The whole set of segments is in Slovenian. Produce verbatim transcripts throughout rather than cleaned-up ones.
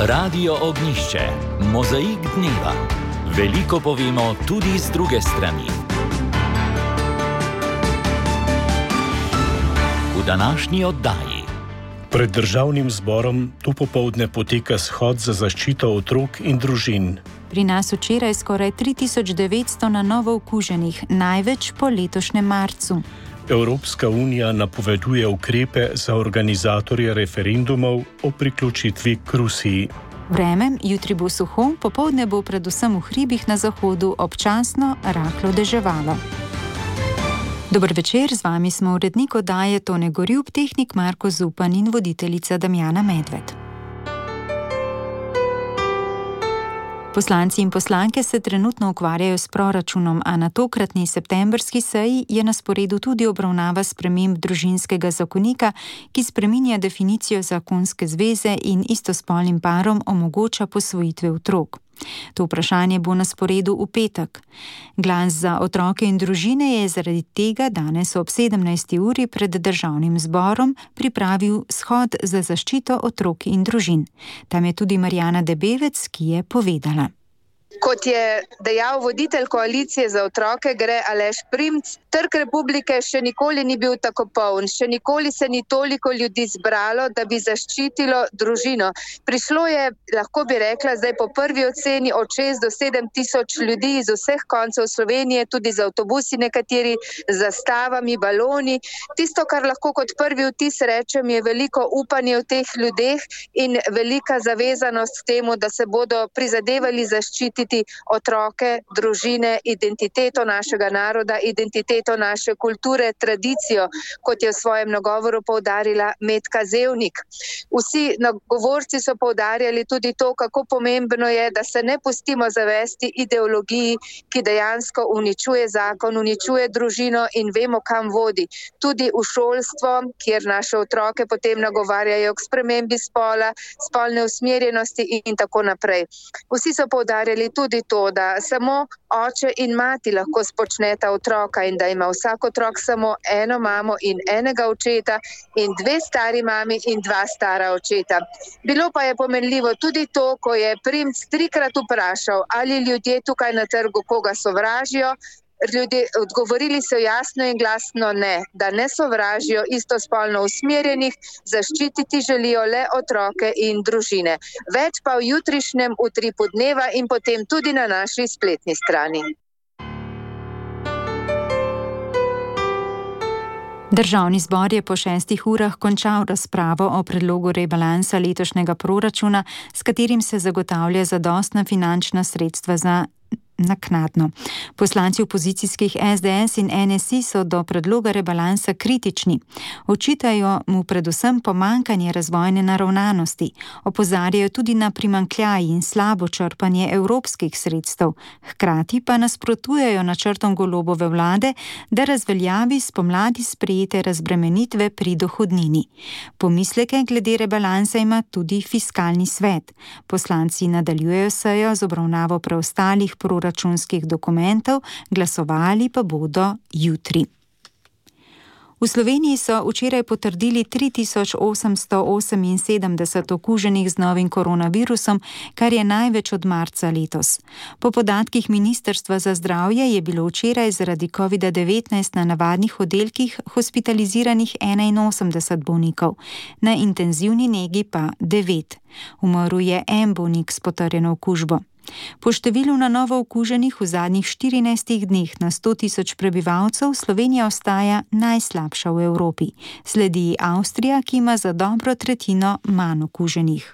Radio Ognišče, mozaik dneva. Veliko povemo tudi z druge strani. V današnji oddaji. Pred državnim zborom tu popoldne poteka shod za zaščito otrok in družin. Pri nas včeraj skoraj tri tisoč devetsto na novo okuženih, največ po letošnjem marcu. Evropska unija napoveduje ukrepe za organizatorje referendumov o priključitvi k Rusiji. Vreme, jutri bo suho, popoldne bo predvsem v hribih na zahodu občasno rahlo deževalo. Dober večer, z vami smo urednik oddaje Tone Gorjup, tehnik Marko Zupan in voditeljica Damjana Medved. Poslanci in poslanke se trenutno ukvarjajo s proračunom, a na tokratni septembrski seji je na sporedu tudi obravnava sprememb družinskega zakonika, ki spreminja definicijo zakonske zveze in istospolnim parom omogoča posvojitve otrok. To vprašanje bo na sporedu v petek. Glas za otroke in družine je zaradi tega danes ob sedemnajsti uri pred državnim zborom pripravil shod za zaščito otrok in družin. Tam je tudi Marjana Debevec, ki je povedala. Kot je dejal voditelj koalicije za otroke, gre Aleš Primc, Trg Republike še nikoli ni bil tako poln, še nikoli se ni toliko ljudi zbralo, da bi zaščitilo družino. Prišlo je, lahko bi rekla, zdaj po prvi oceni od šest do sedem tisoč ljudi iz vseh koncev Slovenije, tudi z avtobusi nekateri, z zastavami, baloni. Tisto, kar lahko kot prvi vtis rečem, je veliko upanje v teh ljudeh in velika zavezanost k temu, da se bodo prizadevali zaščititi otroke, družine, identiteto našega naroda, identiteto naše kulture, tradicijo, kot je v svojem nagovoru poudarila Metka Zevnik. Vsi nagovorci so poudarjali tudi to, kako pomembno je, da se ne pustimo zavesti ideologiji, ki dejansko uničuje zakon, uničuje družino in vemo, kam vodi. Tudi v šolstvo, kjer naše otroke potem nagovarjajo k spremembi spola, spolne usmerjenosti in tako naprej. Vsi so poudarjali tudi to, da samo oče in mati lahko spočneta otroka in da ima vsak otrok samo eno mamo in enega očeta in dve stari mami in dva stara očeta. Bilo pa je pomenljivo tudi to, ko je Primc trikrat vprašal, ali ljudje tukaj na trgu koga sovražijo. Ljudje odgovorili so jasno in glasno ne, da ne sovražijo istospolno usmerjenih, zaščititi želijo le otroke in družine. Več pa v jutrišnjem utripu dneva in potem tudi na naši spletni strani. Državni zbor je po šestih urah končal razpravo o predlogu rebalansa letošnjega proračuna, s katerim se zagotavlja zadostna finančna sredstva za naknadno. Poslanci opozicijskih es de es in en es i so do predloga rebalansa kritični. Očitajo mu predvsem pomanjkanje razvojne naravnanosti. Opozarjajo tudi na primanjkljaj in slabo črpanje evropskih sredstev. Hkrati pa nasprotujejo načrtom Golobove vlade, da razveljavi spomladi sprejete razbremenitve pri dohodnini. Pomisleke glede rebalansa ima tudi fiskalni svet. Poslanci nadaljujejo sejo z obravnavo preostalih proračunskih računskih dokumentov, glasovali pa bodo jutri. V Sloveniji so včeraj potrdili tri tisoč osemsto oseminsedemdeset okuženih z novim koronavirusom, kar je največ od marca letos. Po podatkih Ministrstva za zdravje je bilo včeraj zaradi kovida devetnajst na navadnih oddelkih hospitaliziranih enainosemdeset bolnikov, na intenzivni negi pa devet. Umrl je en bolnik s potrjeno okužbo. Po številu na novo okuženih v zadnjih štirinajstih dneh na sto tisoč prebivalcev Slovenija ostaja najslabša v Evropi. Sledi Avstrija, ki ima za dobro tretjino manj okuženih.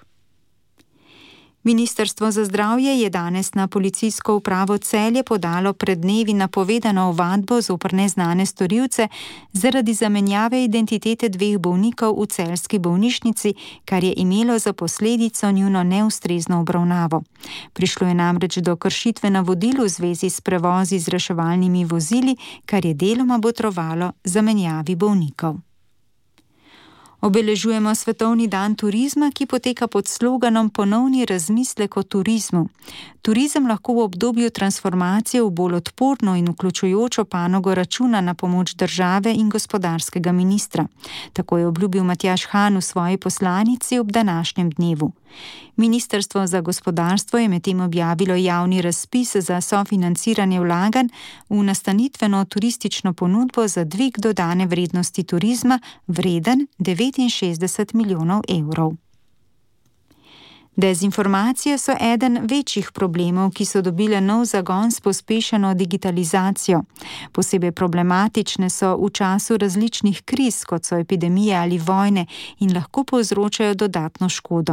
Ministrstvo za zdravje je danes na policijsko upravo Celje podalo pred dnevi napovedano ovadbo zoper neznane storilce zaradi zamenjave identitete dveh bolnikov v celjski bolnišnici, kar je imelo za posledico njuno neustrezno obravnavo. Prišlo je namreč do kršitve navodil v zvezi s prevozi z reševalnimi vozili, kar je deloma botrovalo zamenjavi bolnikov. Obeležujemo Svetovni dan turizma, ki poteka pod sloganom Ponovni razmislek o turizmu. Turizem lahko v obdobju transformacije v bolj odporno in vključujočo panogo računa na pomoč države in gospodarskega ministra. Tako je obljubil Matjaž Han v svoji poslanici ob današnjem dnevu. Ministrstvo za gospodarstvo je medtem objavilo javni razpis za sofinanciranje vlaganj v nastanitveno turistično ponudbo za dvig dodane vrednosti turizma vreden devetinšestdeset milijonov evrov. Dezinformacije so eden večjih problemov, ki so dobile nov zagon s pospešeno digitalizacijo. Posebej problematične so v času različnih kriz, kot so epidemije ali vojne, in lahko povzročajo dodatno škodo.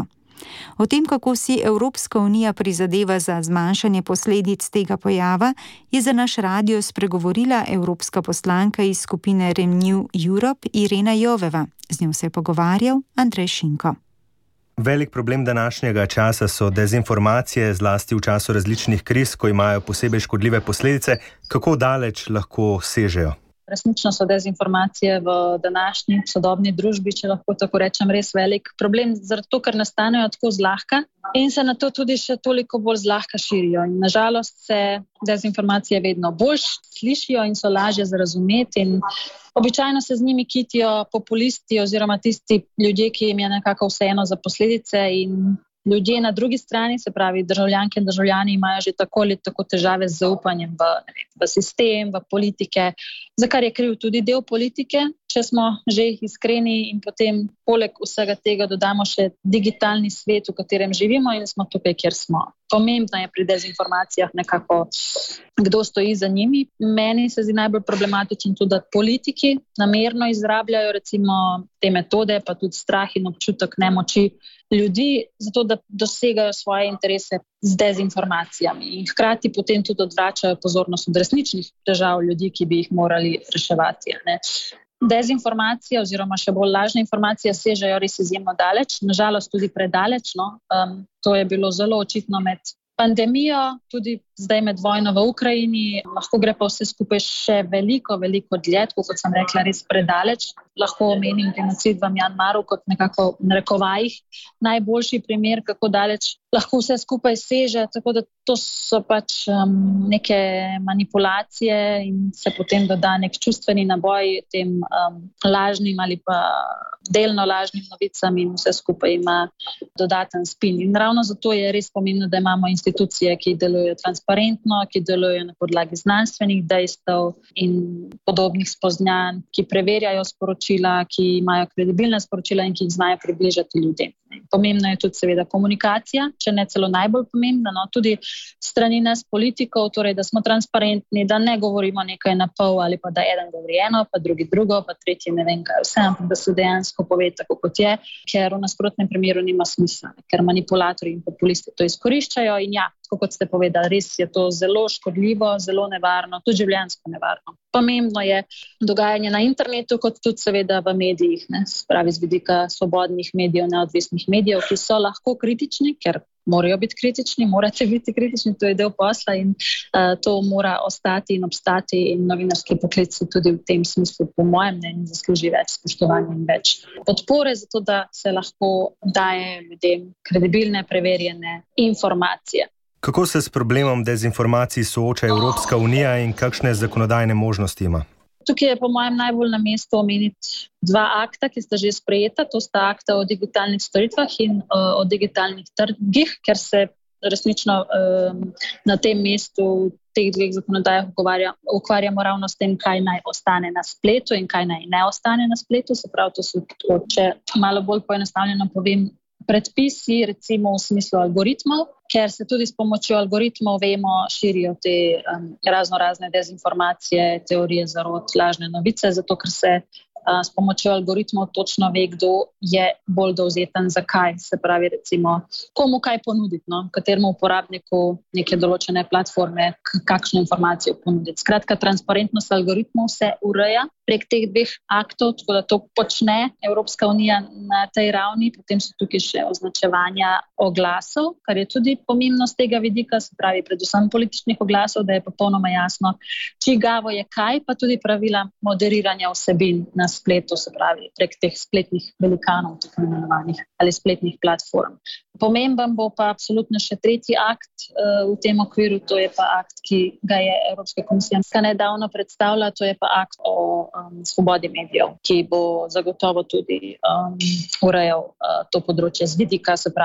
O tem, kako si Evropska unija prizadeva za zmanjšanje posledic tega pojava, je za naš radio spregovorila evropska poslanka iz skupine Renew Europe Irena Joveva. Z njo se je pogovarjal Andrej Šinko. Velik problem današnjega časa so dezinformacije, zlasti v času različnih kriz, ko imajo posebej škodljive posledice. Kako daleč lahko sežejo? Resnično so dezinformacije v današnji sodobni družbi, če lahko tako rečem, res velik problem, zato ker nastanejo tako zlahka in se na to tudi še toliko bolj zlahka širijo. In nažalost se dezinformacije vedno bolj slišijo in so lažje za razumeti in običajno se z njimi kitijo populisti oziroma tisti ljudje, ki jim je nekako vseeno za posledice, in ljudje na drugi strani, se pravi državljanke in državljani, imajo že tako ali tako težave z zaupanjem v, ne vem, v sistem, v politike, za kar je kriv tudi del politike, če smo že iskreni, in potem poleg vsega tega dodamo še digitalni svet, v katerem živimo, in smo tukaj, kjer smo. Pomembno je pri dezinformacijah nekako, kdo stoji za njimi. Meni se zdi najbolj problematičen tudi, da politiki namerno izrabljajo recimo te metode, pa tudi strah in občutek nemoči ljudi, zato da dosegajo svoje interese z dezinformacijami in hkrati potem tudi odvračajo pozornost od resničnih težav ljudi, ki bi jih morali reševati. Ne? Dezinformacije oziroma še bolj lažne informacije sežejo res izjemno daleč, nažalost tudi predaleč. No? Um, to je bilo zelo očitno med pandemijo, tudi zdaj med vojno v Ukrajini, lahko gre pa vse skupaj še veliko, veliko dlje, kot sem rekla, res predaleč. Lahko omenim genocid v Mjanmaru kot nekako v narekovajih najboljši primer, kako daleč lahko vse skupaj seže, tako da to so pač um, neke manipulacije in se potem doda nek čustveni naboj tem um, lažnim ali pa delno lažnim novicam in vse skupaj ima dodaten spin. In ravno zato je res pomembno, da imamo institucije, ki delujejo transparentno, ki delujejo na podlagi znanstvenih dejstev in podobnih spoznanj, ki preverjajo sporočila, ki imajo kredibilna sporočila in ki jih znajo približati ljudem. Pomembna je tudi seveda komunikacija, če ne celo najbolj pomembna, no, tudi strani nas politikov, torej da smo transparentni, da ne govorimo nekaj na pol ali pa da eden govori eno, pa drugi drugo, pa tretji ne vem kaj vse, ampak da se dejansko pove tako, kot je, ker v nasprotnem primeru nima smisla, ker manipulatorji in populisti to izkoriščajo in ja, kot ste povedali, res je to zelo škodljivo, zelo nevarno, tudi življenjsko nevarno. Pomembno je dogajanje na internetu, kot tudi seveda v medijih, ne, spravi z vidika svobodnih medijev, neodvisnih medijev, ki so lahko kritični, ker morajo biti kritični, morate biti kritični, to je del posla in uh, to mora ostati in obstati in novinarski poklici tudi v tem smislu, po mojem mnenju, zasluži več spoštovanja in več podpore, zato da se lahko daje ljudem kredibilne, preverjene informacije. Kako se s problemom dezinformacij sooča Evropska unija in kakšne zakonodajne možnosti ima? Tukaj je po mojem najbolj na mestu omeniti dva akta, ki sta že sprejeta. To sta akta o digitalnih storitvah in uh, o digitalnih trgih, ker se resnično um, na tem mestu teh dveh zakonodajah ukvarjamo ravno s tem, kaj naj ostane na spletu in kaj naj ne ostane na spletu. Se pravi, to so, če malo bolj poenostavljeno povem, predpisi, recimo v smislu algoritmov, ker se tudi s pomočjo algoritmov, vemo, širijo te um, razno razne dezinformacije, teorije zarot, lažne novice, zato ker se uh, s pomočjo algoritmov točno ve, kdo je bolj dovzeten, zakaj, se pravi recimo, komu kaj ponuditi, no? Kateremu uporabniku neke določene platforme, kakšno informacijo ponuditi. Skratka, transparentnost algoritmov se ureja prek teh dveh aktov, tako da to počne Evropska unija na tej ravni. Potem so tukaj še označevanja oglasov, kar je tudi pomembno z tega vidika, se pravi predvsem političnih oglasov, da je popolnoma jasno, čigavo je kaj, pa tudi pravila moderiranja vsebin na spletu, se pravi prek teh spletnih velikanov, tako imenovanih, ali spletnih platform. Pomemben bo pa absolutno še tretji akt uh, v tem okviru, to je pa akt, ki ga je Evropska komisija nedavno predstavila, to je pa akt o um, svobodi medijev, ki bo zagotovo tudi um, urejal uh, to področje z vidika, se pravi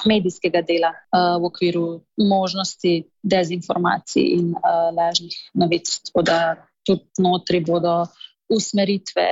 medijskega dela uh, v okviru možnosti dezinformacij in uh, lažnih novic. Tako da tudi notri bodo usmeritve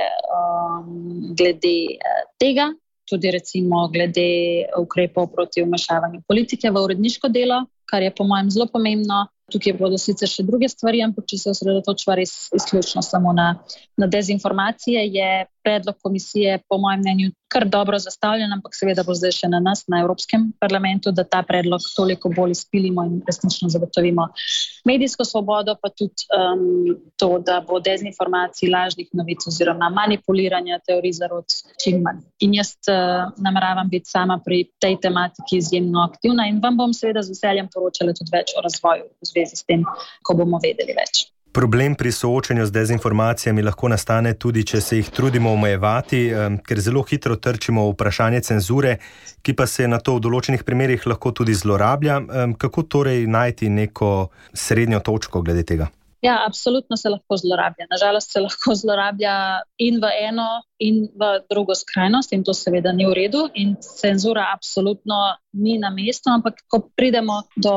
um, glede uh, tega, tudi recimo glede ukrepov proti vmešavanju politike v uredniško delo, kar je po mojem zelo pomembno. Tukaj bodo sicer še druge stvari, ampak če se osredotočiva res izključno samo na, na dezinformacije, je predlog komisije po mojem mnenju kar dobro zastavljen, ampak seveda bo zdaj še na nas, na Evropskem parlamentu, da ta predlog toliko bolj izpilimo in resnično zagotovimo medijsko svobodo, pa tudi um, to, da bo dezinformacij, lažnih novic oziroma manipuliranja teorij zarot čim manj. In jaz uh, nameravam biti sama pri tej tematiki izjemno aktivna in vam bom seveda z veseljem poročala tudi več o razvoju v zvezi s tem, ko bomo vedeli več. Problem pri soočanju z dezinformacijami lahko nastane tudi, če se jih trudimo omejevati, ker zelo hitro trčimo v vprašanje cenzure, ki pa se na to v določenih primerih lahko tudi zlorablja. Kako torej najti neko srednjo točko glede tega? Ja, absolutno se lahko zlorablja. Nažalost se lahko zlorablja in v eno in v drugo skrajnost in to seveda ni v redu in cenzura absolutno ni na mestu, ampak ko pridemo do,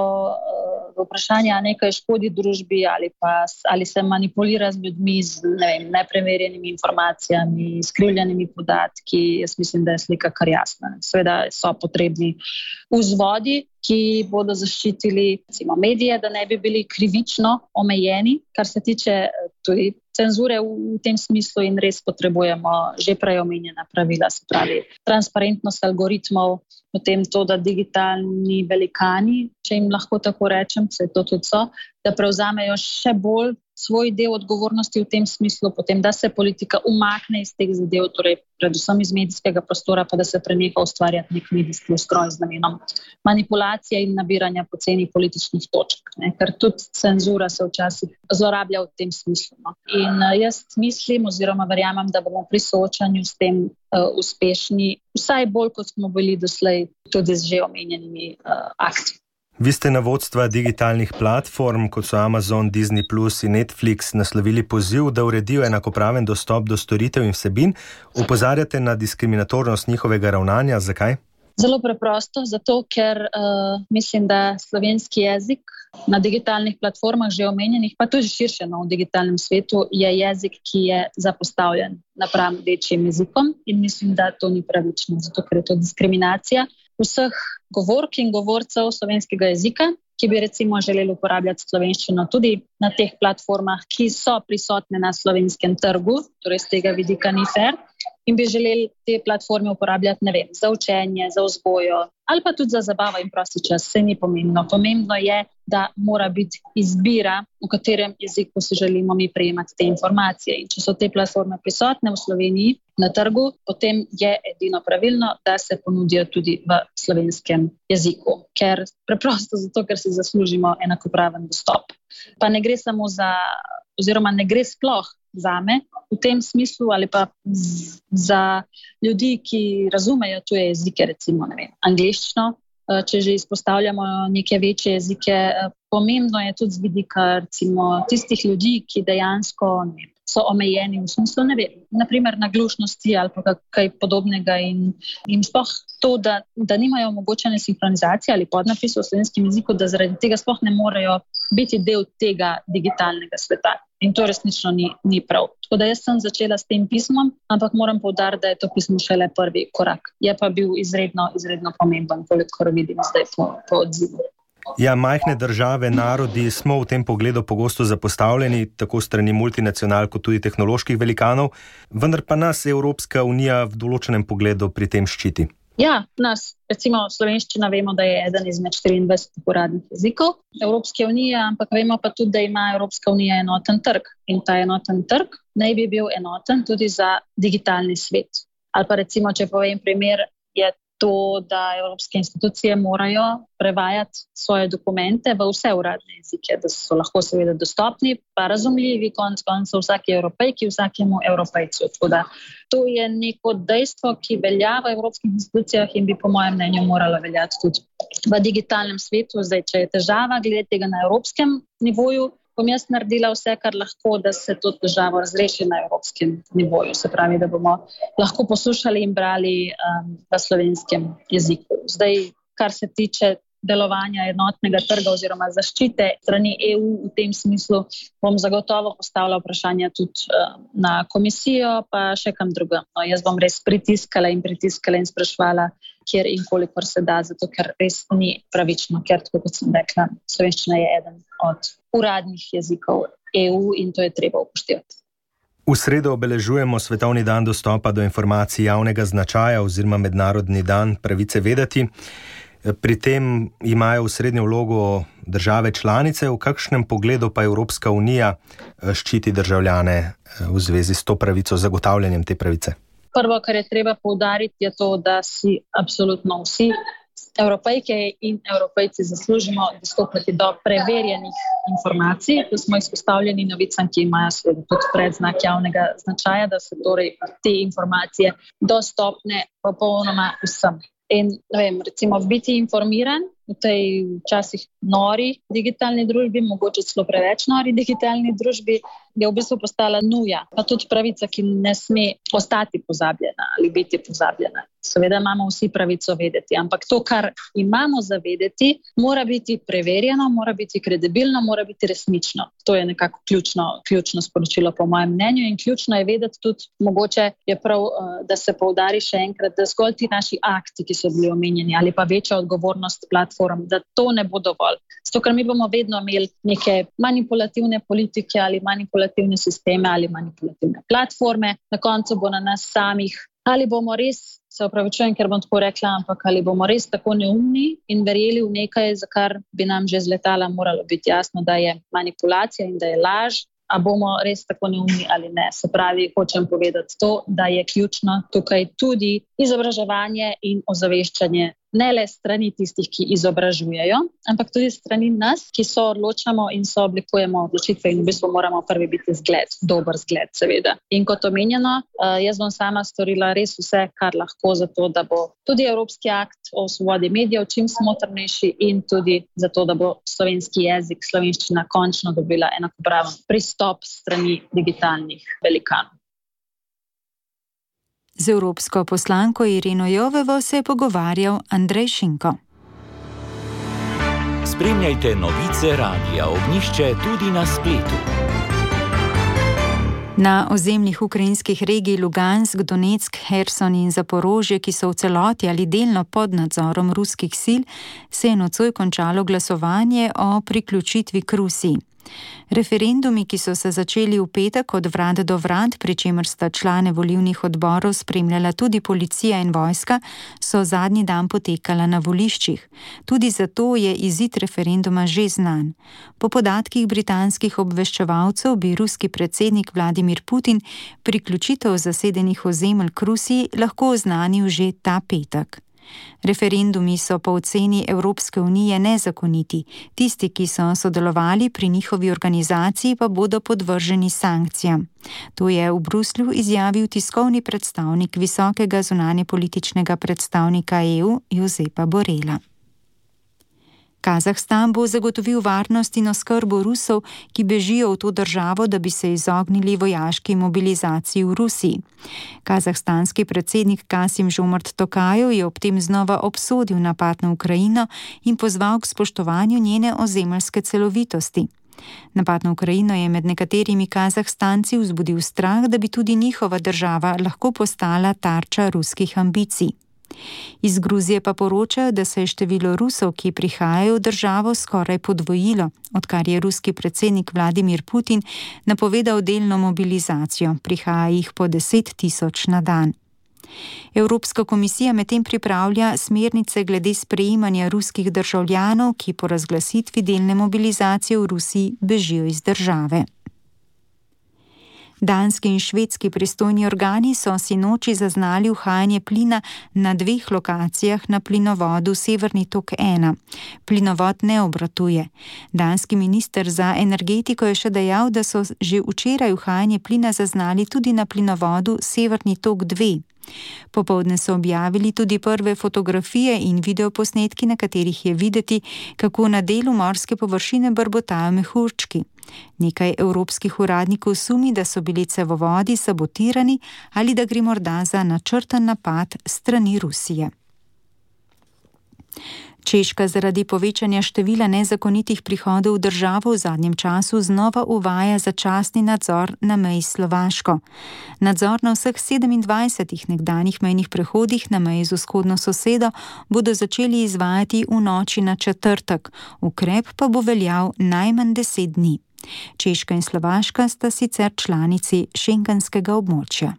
do vprašanja, nekaj škodi družbi ali pa ali se manipulira z ljudmi z ne vem, nepreverjenimi informacijami, skrivljenimi podatki, jaz mislim, da je slika kar jasna. Seveda so potrebni vzvodi, ki bodo zaščitili recimo medije, da ne bi bili krivično omejeni, kar se tiče tudi cenzure v tem smislu in res potrebujemo že prej omenjena pravila, se pravi transparentnost algoritmov, potem to, da digitalni velikani, če jim lahko tako rečem, se to tudi so, da prevzamejo še bolj svoj del odgovornosti v tem smislu, potem da se politika umakne iz teh zadev, torej predvsem iz medijskega prostora, pa da se preneha ustvarjati nek medijski ustroj z namenom manipulacije in nabiranja poceni političnih točk, ne? Ker tudi cenzura se včasih zlorablja v tem smislu. No? In jaz mislim oziroma verjamem, da bomo pri soočanju s tem uh, uspešni, vsaj bolj kot smo bili doslej tudi z že omenjenimi uh, akti. Vi ste na vodstva digitalnih platform, kot so Amazon, Disney plus in Netflix, naslovili poziv, da uredijo enakopraven dostop do storitev in vsebin. Opozarjate na diskriminatornost njihovega ravnanja. Zakaj? Zelo preprosto, zato ker uh, mislim, da slovenski jezik na digitalnih platformah že omenjenih, pa tudi širše no, v digitalnem svetu, je jezik, ki je zapostavljen napram večjim jezikom in mislim, da to ni pravično, zato ker je to diskriminacija vseh govork in govorcev slovenskega jezika, ki bi recimo želeli uporabljati slovenščino tudi na teh platformah, ki so prisotne na slovenskem trgu, torej z tega vidika ni fair, in bi želeli te platforme uporabljati, ne vem, za učenje, za vzgojo ali pa tudi za zabavo in prosti čas, se ni pomembno. Pomembno je, da mora biti izbira, v katerem jeziku si želimo mi prejemati te informacije. In če so te platforme prisotne v Sloveniji na trgu, potem je edino pravilno, da se ponudijo tudi v slovenskem jeziku. Ker preprosto zato, ker si zaslužimo enakopraven dostop. Pa ne gre samo za, oziroma ne gre sploh zame v tem smislu ali pa z, za ljudi, ki razumejo tuje jezike, recimo ne vem, angleščino, če že izpostavljamo neke večje jezike, pomembno je tudi z vidika recimo tistih ljudi, ki dejansko ne, so omejeni v smislu, ne vem, naprimer naglušnosti ali pa kaj podobnega in, in sploh to, da, da nimajo omogočene sinhronizacije ali podnapisov v slovenskem jeziku, da zaradi tega sploh ne morejo biti del tega digitalnega sveta. In to resnično ni, ni prav. Tako da jaz sem začela s tem pismom, ampak moram poudariti, da je to pismo šele prvi korak. Je pa bil izredno, izredno pomemben, kolikor vidim zdaj po, po odzivu. Ja, majhne države, narodi smo v tem pogledu pogosto zapostavljeni, tako strani multinacionalk kot tudi tehnoloških velikanov, vendar pa nas Evropska unija v določenem pogledu pri tem ščiti. Ja, nas, recimo slovenščina vemo, da je eden izmed štiriindvajsetih uradnih jezikov Evropske unije, ampak vemo pa tudi, da ima Evropska unija enoten trg in ta enoten trg naj bi bil enoten tudi za digitalni svet. Ali pa recimo, če povem primer, je to, da evropske institucije morajo prevajati svoje dokumente v vse uradne jezike, da so lahko seveda dostopni, pa razumljivi konec koncev vsaki Evropejki, vsakemu Evropejcu. Tako da to je neko dejstvo, ki velja v evropskih institucijah in bi po mojem mnenju moralo veljati tudi v digitalnem svetu. Zdaj, če je težava glede tega na evropskem nivoju, bom jaz naredila vse, kar lahko, da se to težavo razreši na evropskem nivoju. Se pravi, da bomo lahko poslušali in brali um, v slovenskem jeziku. Zdaj, kar se tiče delovanja enotnega trga oziroma zaščite strani E U v tem smislu, bom zagotovo postavila vprašanja tudi na komisijo, pa še kam drugam. No, jaz bom res pritiskala in pritiskala in spraševala, kjer in kolikor se da, zato ker res ni pravično, ker, tako kot sem rekla, slovenščina je eden od uradnih jezikov E U in to je treba upoštevati. V sredo obeležujemo Svetovni dan dostopa do informacij javnega značaja oziroma Mednarodni dan pravice vedeti. Pri tem imajo osrednjo vlogo države članice, v kakšnem pogledu pa Evropska unija ščiti državljane v zvezi s to pravico, zagotavljanjem te pravice? Prvo, kar je treba poudariti, je to, da si absolutno vsi Evropejke in Evropejci zaslužimo dostopati do preverjenih informacij. Tu smo izpostavljeni novicam, ki imajo seveda tudi predznak javnega značaja, da so torej te informacije dostopne popolnoma vsem. In, ne vem, recimo biti informiran v tej včasih nori digitalni družbi, mogoče celo preveč nori digitalni družbi, je v bistvu postala nuja, pa tudi pravica, ki ne sme ostati pozabljena ali biti pozabljena. Seveda imamo vsi pravico vedeti, ampak to, kar imamo za vedeti, mora biti preverjeno, mora biti kredibilno, mora biti resnično. To je nekako ključno, ključno sporočilo po mojem mnenju in ključno je vedeti tudi, mogoče je prav, da se poudari še enkrat, da zgolj ti naši akti, ki so bili omenjeni, ali pa večja odgovornost platform, da to ne bo dovolj. Zato, ker mi bomo vedno imeli neke manipulativne politike ali manipulativne sisteme ali manipulativne platforme, na koncu bo na nas samih, ali bomo res, se opravičujem, ker bom tako rekla, ampak ali bomo res tako neumni in verjeli v nekaj, za kar bi nam že z letala moralo biti jasno, da je manipulacija in da je laž, a bomo res tako neumni ali ne. Se pravi, hočem povedati to, da je ključno tukaj tudi izobraževanje in ozaveščanje ne le strani tistih, ki izobražujejo, ampak tudi strani nas, ki so odločamo in so oblikujemo odločitve in v bistvu moramo prvi biti zgled, dober zgled seveda. In kot omenjeno, jaz bom sama storila res vse, kar lahko za to, da bo tudi Evropski akt o svobodi medijev čim smotrnejši in tudi za to, da bo slovenski jezik, slovenščina končno dobila enakopraven pristop strani digitalnih velikanov. Z evropsko poslanko Ireno Jovevo se je pogovarjal Andrej Šinko. Spremljajte novice Radia Ognjišče tudi na spletu. Na ozemljih ukrajinskih regij Lugansk, Donetsk, Herson in Zaporožje, ki so v celoti ali delno pod nadzorom ruskih sil, se je nocoj končalo glasovanje o priključitvi k Rusiji. Referendumi, ki so se začeli v petek od vrat do vrat, pri čemer sta člane volilnih odborov spremljala tudi policija in vojska, so zadnji dan potekala na voliščih. Tudi zato je izid referenduma že znan. Po podatkih britanskih obveščevalcev bi ruski predsednik Vladimir Putin priključitev zasedenih ozemelj k Rusiji lahko oznanil že ta petek. Referendumi so po oceni Evropske unije nezakoniti, tisti, ki so sodelovali pri njihovi organizaciji, pa bodo podvrženi sankcijam. To je v Bruslju izjavil tiskovni predstavnik visokega zunanjepolitičnega predstavnika E U Josepa Borrella. Kazahstan bo zagotovil varnost in oskrbo Rusov, ki bežijo v to državo, da bi se izognili vojaški mobilizaciji v Rusiji. Kazahstanski predsednik Kasim-Žomart Tokajev je ob tem znova obsodil napad na Ukrajino in pozval k spoštovanju njene ozemeljske celovitosti. Napad na Ukrajino je med nekaterimi Kazahstanci vzbudil strah, da bi tudi njihova država lahko postala tarča ruskih ambicij. Iz Gruzije pa poročajo, da se je število Rusov, ki prihajajo v državo, skoraj podvojilo, odkar je ruski predsednik Vladimir Putin napovedal delno mobilizacijo. Prihaja jih po deset tisoč na dan. Evropska komisija medtem pripravlja smernice glede sprejemanja ruskih državljanov, ki po razglasitvi delne mobilizacije v Rusiji bežijo iz države. Danski in švedski pristojni organi so sinoči zaznali uhajanje plina na dveh lokacijah na plinovodu Severni tok ena. Plinovod ne obratuje. Danski minister za energetiko je še dejal, da so že včeraj uhajanje plina zaznali tudi na plinovodu Severni tok dve. Popoldne so objavili tudi prve fotografije in videoposnetki, na katerih je videti, kako na delu morske površine brbotajo mehurčki. Nekaj evropskih uradnikov sumi, da so bili cevovodi sabotirani ali da gre morda za načrten napad strani Rusije. Češka zaradi povečanja števila nezakonitih prihodov v državo v zadnjem času znova uvaja začasni nadzor na meji s Slovaško. Nadzor na vseh sedemindvajsetih nekdanjih mejnih prehodih na meji z vzhodno sosedo bodo začeli izvajati v noči na četrtek, ukrep pa bo veljal najmanj deset dni. Češka in Slovaška sta sicer članici šengenskega območja.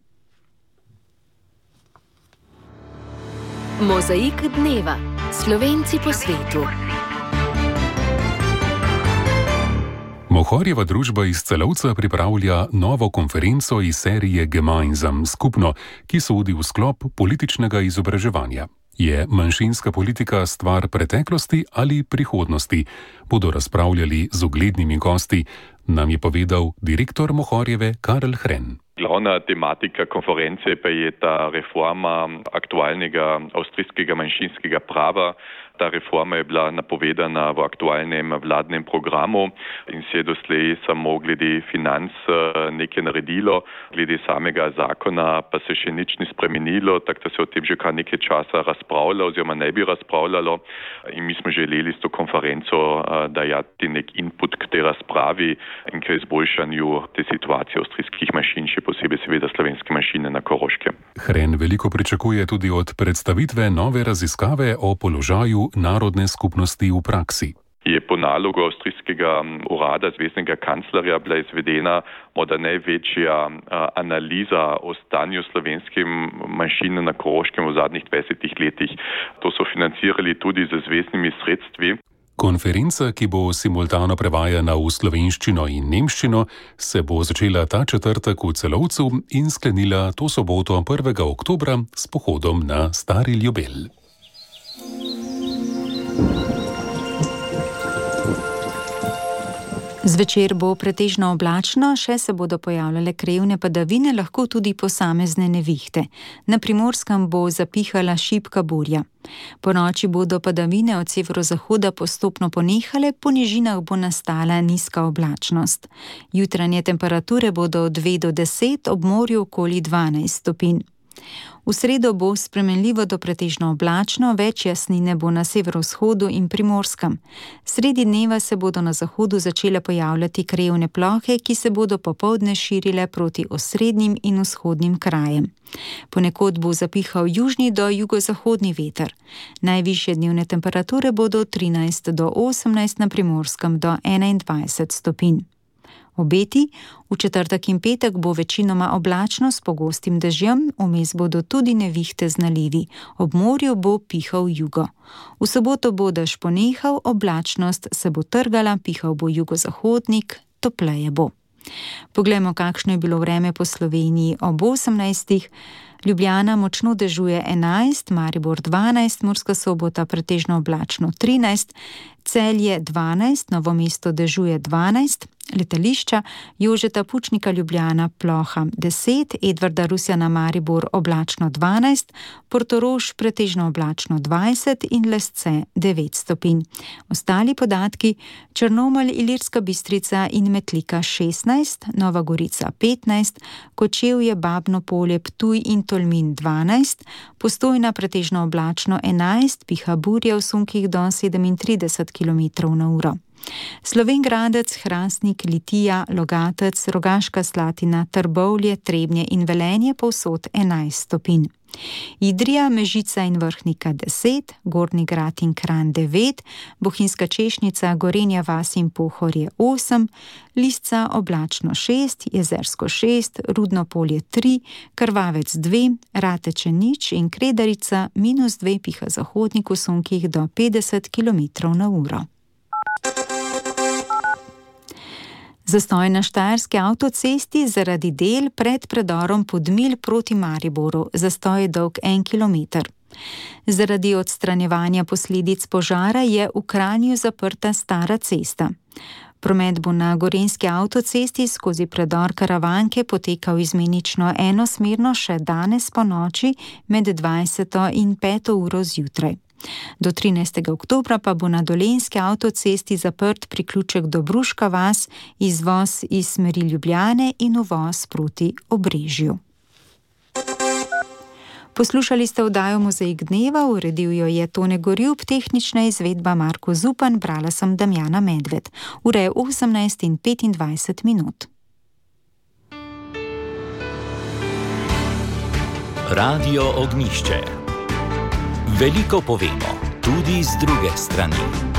Mozaik dneva. Slovenci po svetu. Mohorjeva družba iz Celovca pripravlja novo konferenco iz serije Gemeinsam skupno, ki sodi v sklop političnega izobraževanja. Je manjšinska politika stvar preteklosti ali prihodnosti? Bodo razpravljali z uglednimi gosti, nam je povedal direktor Mohorjeve Karel Hren. Glavna tematika konference pa je ta reforma aktualnega avstrijskega manjšinskega prava. Ta reforma je bila napovedana v aktualnem vladnem programu in se je doslej samo glede financ nekaj naredilo, glede samega zakona pa se še nič ni spremenilo, tako da se o tem že kar nekaj časa razpravlja oziroma ne bi razpravljalo in mi smo želeli s to konferenco dajati nek input k tej razpravi in k izboljšanju te situacije avstrijskih manjšin, še posebej seveda slovenske manjšine na Koroškem. Hren veliko pričakuje tudi od predstavitve nove raziskave o položaju narodne skupnosti v praksi. Je po nalogu avstrijskega urada zveznega kanclerja bila izvedena morda največja analiza o stanju slovenske manjšine na Koroškem v zadnjih dvajsetih letih. To so financirali tudi z zveznimi sredstvi. Konferenca, ki bo simultano prevajana v slovenščino in nemščino, se bo začela ta četrtek v Celovcu in sklenila to soboto prvega oktobra s pohodom na Stari Ljubelj. Zvečer bo pretežno oblačno, še se bodo pojavljale krajevne padavine, lahko tudi posamezne nevihte. Na Primorskem bo zapihala šibka burja. Po noči bodo padavine od severozahoda postopno ponehale, po nižinah bo nastala nizka oblačnost. Jutranje temperature bodo od dve do deset, ob morju okoli dvanajst stopinj. V sredo bo spremenljivo do pretežno oblačno, več jasnine bo na severovzhodu in Primorskem. Sredi dneva se bodo na zahodu začele pojavljati krajevne plohe, ki se bodo popoldne širile proti osrednjim in vzhodnim krajem. Ponekod bo zapihal južni do jugozahodni veter. Najvišje dnevne temperature bodo od trinajst do osemnajst, na Primorskem do enaindvajset stopinj. Obeti: v četrtek in petek bo večinoma oblačno s pogostim dežjem, vmes bodo tudi nevihte z nalivi, ob morju bo pihal jugo. V soboto bo dež ponehal, oblačnost se bo trgala, pihal bo jugozahodnik, topleje bo. Poglejmo, kakšno je bilo vreme po Sloveniji ob osemnajstih. Ljubljana močno dežuje enajst, Maribor dvanajst, Murska Sobota pretežno oblačno trinajst, Celje dvanajst, Novo mesto dežuje dvanajst, letališča Jožeta Pučnika Ljubljana ploha deset, Edvarda Rusjana Maribor oblačno dvanajst, Portorož pretežno oblačno dvajset in Lesce devet stopinj. Ostali podatki: Črnomelj, Ilirska Bistrica in Metlika šestnajst, Nova Gorica petnajst, Kočevje, Babno Polje, Ptuj in Tolmin dvanajst, Postojna pretežno oblačno enajst, piha burja v sunkih do sedemintrideset kilometrov na uro. Slovenj Gradec, Hrastnik, Litija, Logatec, Rogaška Slatina, Trbovlje, Trebnje in Velenje povsod enajst stopinj. Idrija, Mežica in Vrhnika deset, Gornji Grad in Kranj devet, Bohinjska Češnica, Gorenja vas in Pohorje osem, Lisca oblačno šest, Jezersko šest, Rudno Polje tri, Krvavec dve, Rateče nič in Kredarica minus dve, piha zahodnik v sunkih do petdeset kilometrov na uro. Zastoj na štajerski avtocesti zaradi del pred predorom Podmilj proti Mariboru. Zastoj je dolg en kilometer. Zaradi odstranjevanja posledic požara je v Kranju zaprta stara cesta. Promet bo na gorenjski avtocesti skozi predor Karavanke potekal izmenično enosmerno še danes po noči med dvajseto in peto uro zjutraj. Do trinajstega oktobra pa bo na dolenjski avtocesti zaprt priključek Dobruška vas, izvoz iz smeri Ljubljane in uvoz proti Obrežju. Poslušali ste oddajo Mozaik dneva, uredil jo je Tone Gorjub, tehnična izvedba Marko Zupan, brala sem Damjana Medved. Ura je osemnajst in petindvajset minut. Radio Ognjišče. Veliko povemo, tudi z druge strani.